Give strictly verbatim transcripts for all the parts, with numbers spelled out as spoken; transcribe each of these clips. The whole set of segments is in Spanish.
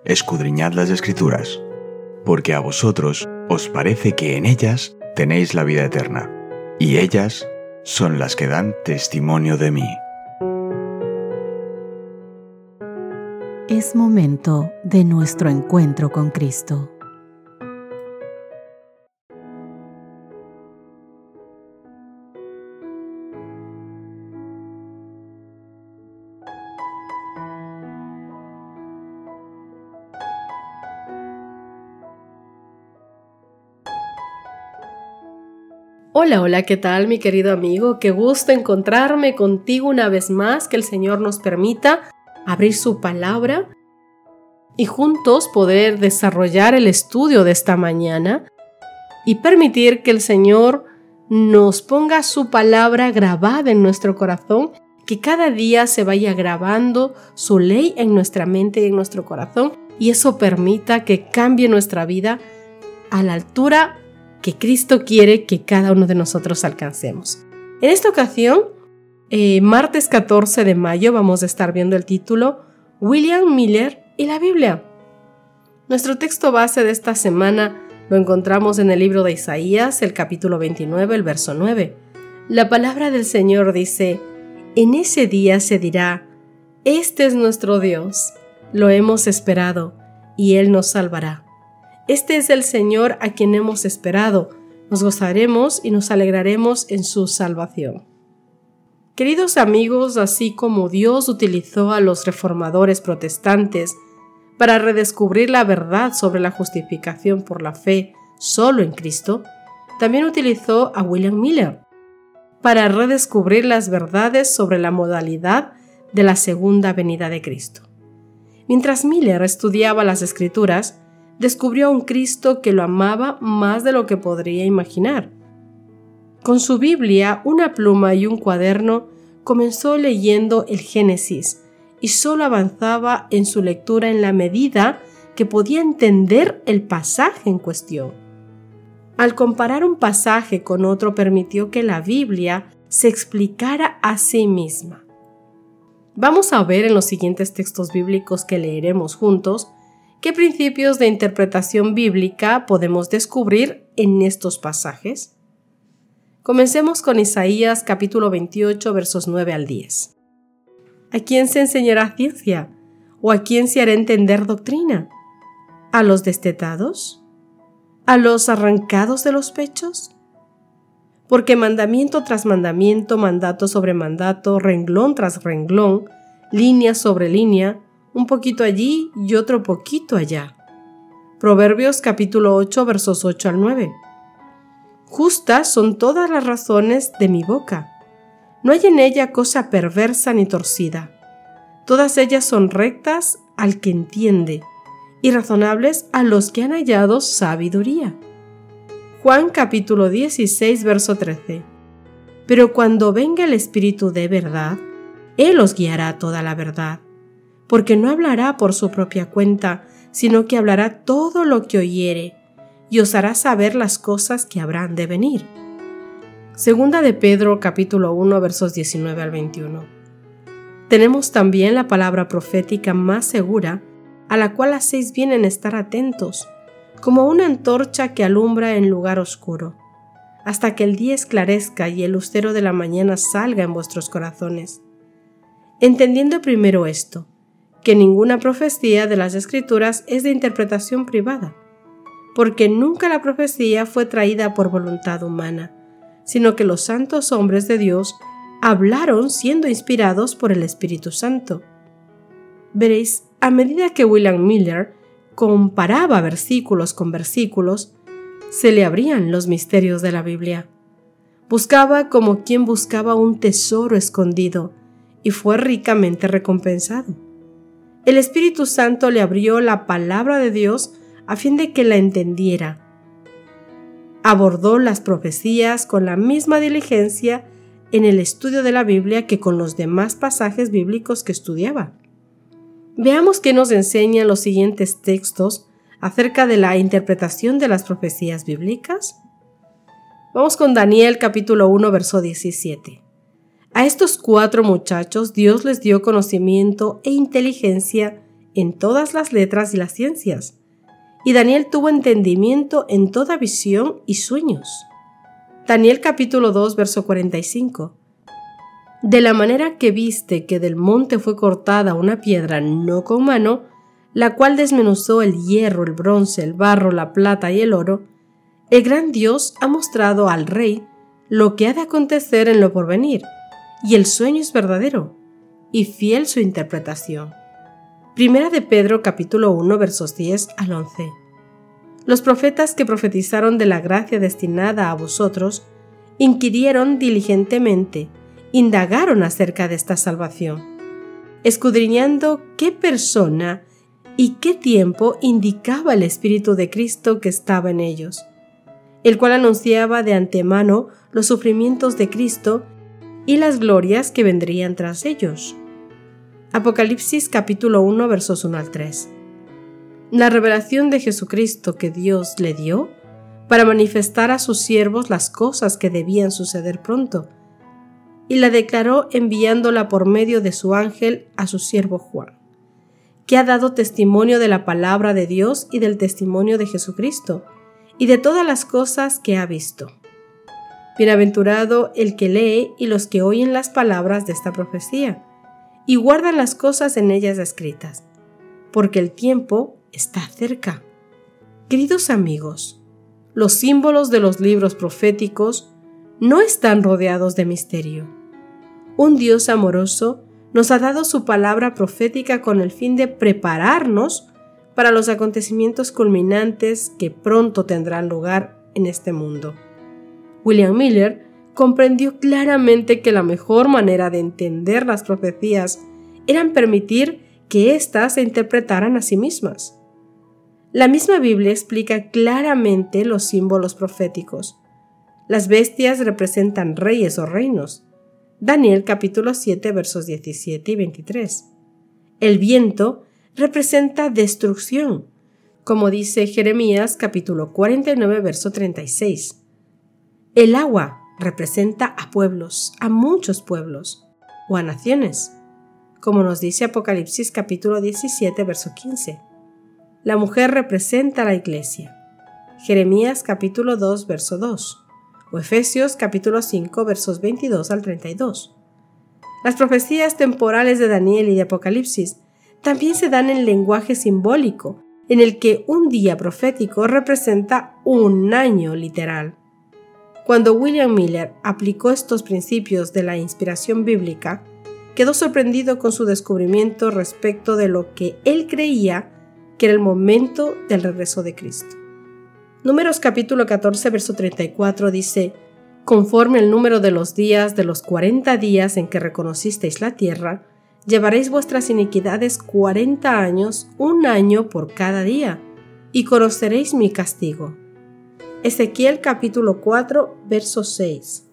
escudriñad las Escrituras, porque a vosotros os parece que en ellas tenéis la vida eterna, y ellas son las que dan testimonio de mí. Es momento de nuestro encuentro con Cristo. Hola, hola, ¿qué tal, mi querido amigo? Qué gusto encontrarme contigo una vez más, que el Señor nos permita abrir su palabra y juntos poder desarrollar el estudio de esta mañana y permitir que el Señor nos ponga su palabra grabada en nuestro corazón, que cada día se vaya grabando su ley en nuestra mente y en nuestro corazón, y eso permita que cambie nuestra vida a la altura que Cristo quiere que cada uno de nosotros alcancemos. En esta ocasión, eh, martes catorce de mayo, vamos a estar viendo el título William Miller y la Biblia. Nuestro texto base de esta semana lo encontramos en el libro de Isaías, el capítulo veintinueve, el verso nueve. La palabra del Señor dice: en ese día se dirá, este es nuestro Dios, lo hemos esperado, y Él nos salvará. Este es el Señor a quien hemos esperado, nos gozaremos y nos alegraremos en su salvación. Queridos amigos, así como Dios utilizó a los reformadores protestantes para redescubrir la verdad sobre la justificación por la fe solo en Cristo, también utilizó a William Miller para redescubrir las verdades sobre la modalidad de la segunda venida de Cristo. Mientras Miller estudiaba las Escrituras, descubrió a un Cristo que lo amaba más de lo que podría imaginar. Con su Biblia, una pluma y un cuaderno, comenzó leyendo el Génesis y solo avanzaba en su lectura en la medida que podía entender el pasaje en cuestión. Al comparar un pasaje con otro, permitió que la Biblia se explicara a sí misma. Vamos a ver en los siguientes textos bíblicos que leeremos juntos ¿qué principios de interpretación bíblica podemos descubrir en estos pasajes? Comencemos con Isaías capítulo veintiocho, versos nueve al diez. ¿A quién se enseñará ciencia? ¿O a quién se hará entender doctrina? ¿A los destetados? ¿A los arrancados de los pechos? Porque mandamiento tras mandamiento, mandato sobre mandato, renglón tras renglón, línea sobre línea, un poquito allí y otro poquito allá. Proverbios capítulo ocho, versos ocho al nueve. Justas son todas las razones de mi boca. No hay en ella cosa perversa ni torcida. Todas ellas son rectas al que entiende y razonables a los que han hallado sabiduría. Juan capítulo dieciséis, verso trece. Pero cuando venga el Espíritu de verdad, Él os guiará a toda la verdad, porque no hablará por su propia cuenta, sino que hablará todo lo que oyere, y os hará saber las cosas que habrán de venir. Segunda de Pedro, capítulo uno, versos diecinueve al veintiuno. Tenemos también la palabra profética más segura, a la cual hacéis bien en estar atentos, como una antorcha que alumbra en lugar oscuro, hasta que el día esclarezca y el lucero de la mañana salga en vuestros corazones. Entendiendo primero esto, que ninguna profecía de las Escrituras es de interpretación privada, porque nunca la profecía fue traída por voluntad humana, sino que los santos hombres de Dios hablaron siendo inspirados por el Espíritu Santo. Veréis, a medida que William Miller comparaba versículos con versículos, se le abrían los misterios de la Biblia. Buscaba como quien buscaba un tesoro escondido y fue ricamente recompensado. El Espíritu Santo le abrió la palabra de Dios a fin de que la entendiera. Abordó las profecías con la misma diligencia en el estudio de la Biblia que con los demás pasajes bíblicos que estudiaba. Veamos qué nos enseñan los siguientes textos acerca de la interpretación de las profecías bíblicas. Vamos con Daniel capítulo uno, verso diecisiete. A estos cuatro muchachos Dios les dio conocimiento e inteligencia en todas las letras y las ciencias, y Daniel tuvo entendimiento en toda visión y sueños. Daniel capítulo dos, verso cuarenta y cinco. De la manera que viste que del monte fue cortada una piedra no con mano, la cual desmenuzó el hierro, el bronce, el barro, la plata y el oro, el gran Dios ha mostrado al rey lo que ha de acontecer en lo porvenir, y el sueño es verdadero, y fiel su interpretación. Primera de Pedro capítulo uno, versos diez al once. Los profetas que profetizaron de la gracia destinada a vosotros, inquirieron diligentemente, indagaron acerca de esta salvación, escudriñando qué persona y qué tiempo indicaba el Espíritu de Cristo que estaba en ellos, el cual anunciaba de antemano los sufrimientos de Cristo y las glorias que vendrían tras ellos. Apocalipsis capítulo uno, versos uno al tres. La revelación de Jesucristo que Dios le dio para manifestar a sus siervos las cosas que debían suceder pronto, y la declaró enviándola por medio de su ángel a su siervo Juan, que ha dado testimonio de la palabra de Dios y del testimonio de Jesucristo, y de todas las cosas que ha visto. Bienaventurado el que lee y los que oyen las palabras de esta profecía, y guardan las cosas en ellas escritas, porque el tiempo está cerca. Queridos amigos, los símbolos de los libros proféticos no están rodeados de misterio. Un Dios amoroso nos ha dado su palabra profética con el fin de prepararnos para los acontecimientos culminantes que pronto tendrán lugar en este mundo. William Miller comprendió claramente que la mejor manera de entender las profecías era permitir que éstas se interpretaran a sí mismas. La misma Biblia explica claramente los símbolos proféticos. Las bestias representan reyes o reinos. Daniel capítulo siete, versos diecisiete y veintitrés. El viento representa destrucción, como dice Jeremías capítulo cuarenta y nueve, verso treinta y seis. El agua representa a pueblos, a muchos pueblos, o a naciones, como nos dice Apocalipsis capítulo diecisiete, verso quince. La mujer representa a la iglesia, Jeremías capítulo dos, verso dos, o Efesios capítulo cinco, versos veintidós al treinta y dos. Las profecías temporales de Daniel y de Apocalipsis también se dan en lenguaje simbólico, en el que un día profético representa un año literal. Cuando William Miller aplicó estos principios de la inspiración bíblica, quedó sorprendido con su descubrimiento respecto de lo que él creía que era el momento del regreso de Cristo. Números capítulo catorce, verso treinta y cuatro dice: conforme el número de los días de los cuarenta días en que reconocisteis la tierra, llevaréis vuestras iniquidades cuarenta años, un año por cada día, y conoceréis mi castigo. Ezequiel capítulo cuatro, verso seis.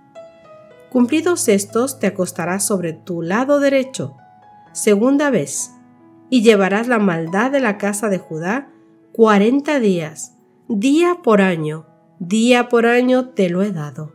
Cumplidos estos, te acostarás sobre tu lado derecho, segunda vez, y llevarás la maldad de la casa de Judá cuarenta días, día por año, día por año te lo he dado.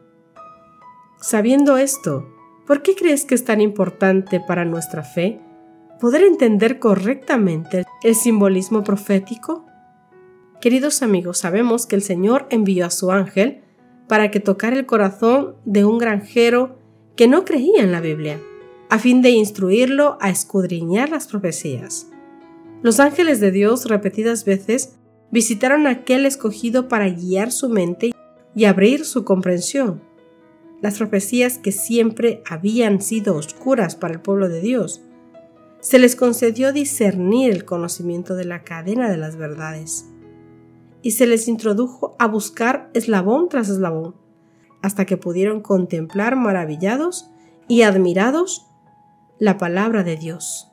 Sabiendo esto, ¿por qué crees que es tan importante para nuestra fe poder entender correctamente el simbolismo profético? Queridos amigos, sabemos que el Señor envió a su ángel para que tocara el corazón de un granjero que no creía en la Biblia, a fin de instruirlo a escudriñar las profecías. Los ángeles de Dios repetidas veces visitaron a aquel escogido para guiar su mente y abrir su comprensión. Las profecías que siempre habían sido oscuras para el pueblo de Dios, se les concedió discernir el conocimiento de la cadena de las verdades, y se les introdujo a buscar eslabón tras eslabón, hasta que pudieron contemplar maravillados y admirados la palabra de Dios.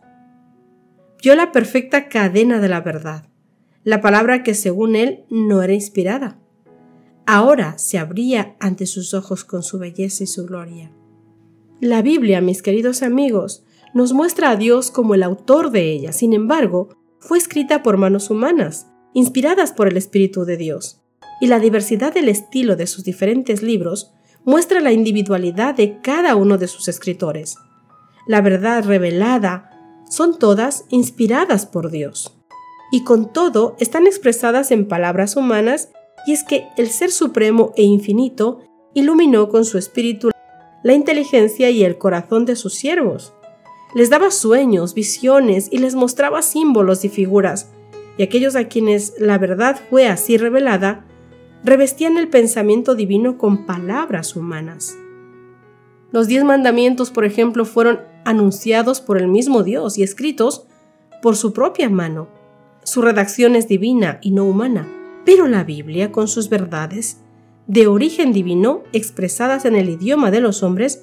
Vio la perfecta cadena de la verdad, la palabra que según él no era inspirada. Ahora se abría ante sus ojos con su belleza y su gloria. La Biblia, mis queridos amigos, nos muestra a Dios como el autor de ella. Sin embargo, fue escrita por manos humanas, inspiradas por el Espíritu de Dios, y la diversidad del estilo de sus diferentes libros muestra la individualidad de cada uno de sus escritores. La verdad revelada son todas inspiradas por Dios. Y con todo están expresadas en palabras humanas, y es que el Ser Supremo e Infinito iluminó con su espíritu la inteligencia y el corazón de sus siervos. Les daba sueños, visiones y les mostraba símbolos y figuras, y aquellos a quienes la verdad fue así revelada, revestían el pensamiento divino con palabras humanas. Los diez mandamientos, por ejemplo, fueron anunciados por el mismo Dios y escritos por su propia mano. Su redacción es divina y no humana, pero la Biblia, con sus verdades de origen divino expresadas en el idioma de los hombres,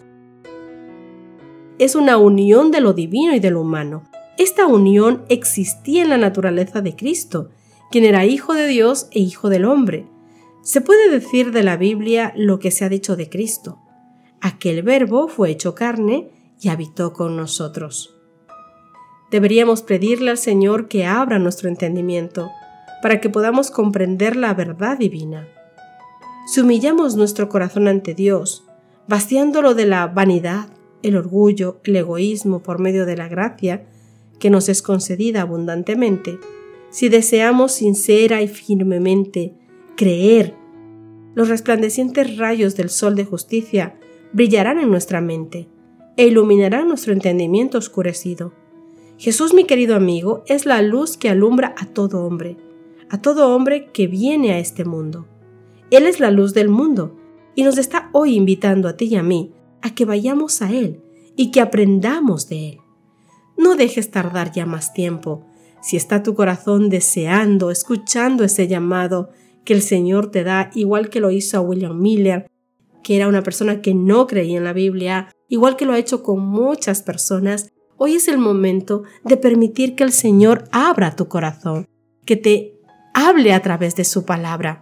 es una unión de lo divino y de lo humano. Esta unión existía en la naturaleza de Cristo, quien era Hijo de Dios e Hijo del hombre. Se puede decir de la Biblia lo que se ha dicho de Cristo. Aquel Verbo fue hecho carne y habitó con nosotros. Deberíamos pedirle al Señor que abra nuestro entendimiento para que podamos comprender la verdad divina. Si humillamos nuestro corazón ante Dios, vaciándolo de la vanidad, el orgullo, el egoísmo por medio de la gracia que nos es concedida abundantemente, si deseamos sincera y firmemente creer, los resplandecientes rayos del sol de justicia brillarán en nuestra mente e iluminarán nuestro entendimiento oscurecido. Jesús, mi querido amigo, es la luz que alumbra a todo hombre, a todo hombre que viene a este mundo. Él es la luz del mundo y nos está hoy invitando a ti y a mí a que vayamos a Él y que aprendamos de Él. No dejes tardar ya más tiempo. Si está tu corazón deseando, escuchando ese llamado que el Señor te da, igual que lo hizo a William Miller, que era una persona que no creía en la Biblia, igual que lo ha hecho con muchas personas, hoy es el momento de permitir que el Señor abra tu corazón, que te hable a través de su palabra.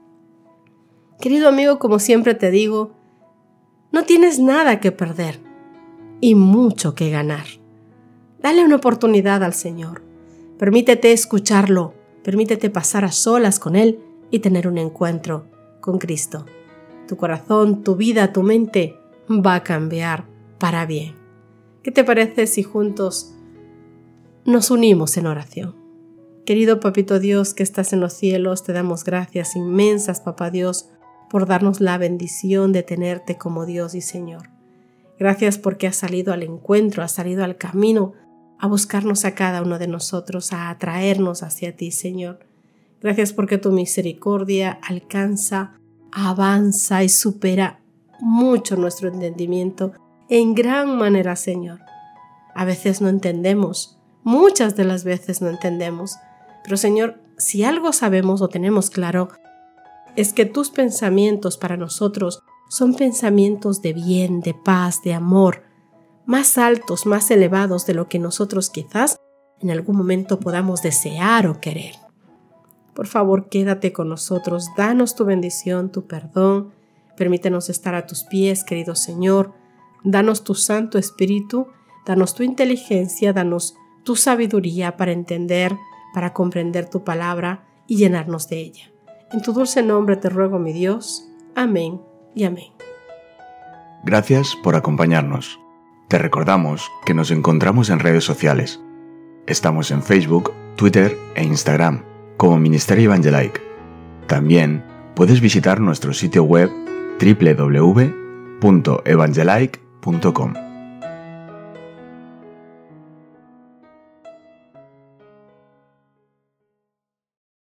Querido amigo, como siempre te digo, no tienes nada que perder y mucho que ganar. Dale una oportunidad al Señor. Permítete escucharlo, permítete pasar a solas con Él y tener un encuentro con Cristo. Tu corazón, tu vida, tu mente va a cambiar para bien. ¿Qué te parece si juntos nos unimos en oración? Querido Papito Dios que estás en los cielos, te damos gracias inmensas, Papá Dios, por darnos la bendición de tenerte como Dios y Señor. Gracias porque has salido al encuentro, has salido al camino a buscarnos a cada uno de nosotros, a atraernos hacia ti, Señor. Gracias porque tu misericordia alcanza, avanza y supera mucho nuestro entendimiento en gran manera, Señor. A veces no entendemos, muchas de las veces no entendemos, pero Señor, si algo sabemos o tenemos claro, es que tus pensamientos para nosotros son pensamientos de bien, de paz, de amor, más altos, más elevados de lo que nosotros quizás en algún momento podamos desear o querer. Por favor, quédate con nosotros, danos tu bendición, tu perdón, permítenos estar a tus pies, querido Señor, danos tu Santo Espíritu, danos tu inteligencia, danos tu sabiduría para entender, para comprender tu palabra y llenarnos de ella. En tu dulce nombre te ruego, mi Dios. Amén y amén. Gracias por acompañarnos. Te recordamos que nos encontramos en redes sociales. Estamos en Facebook, Twitter e Instagram como Ministerio Evangelike. También puedes visitar nuestro sitio web doble u doble u doble u punto evangelike punto com.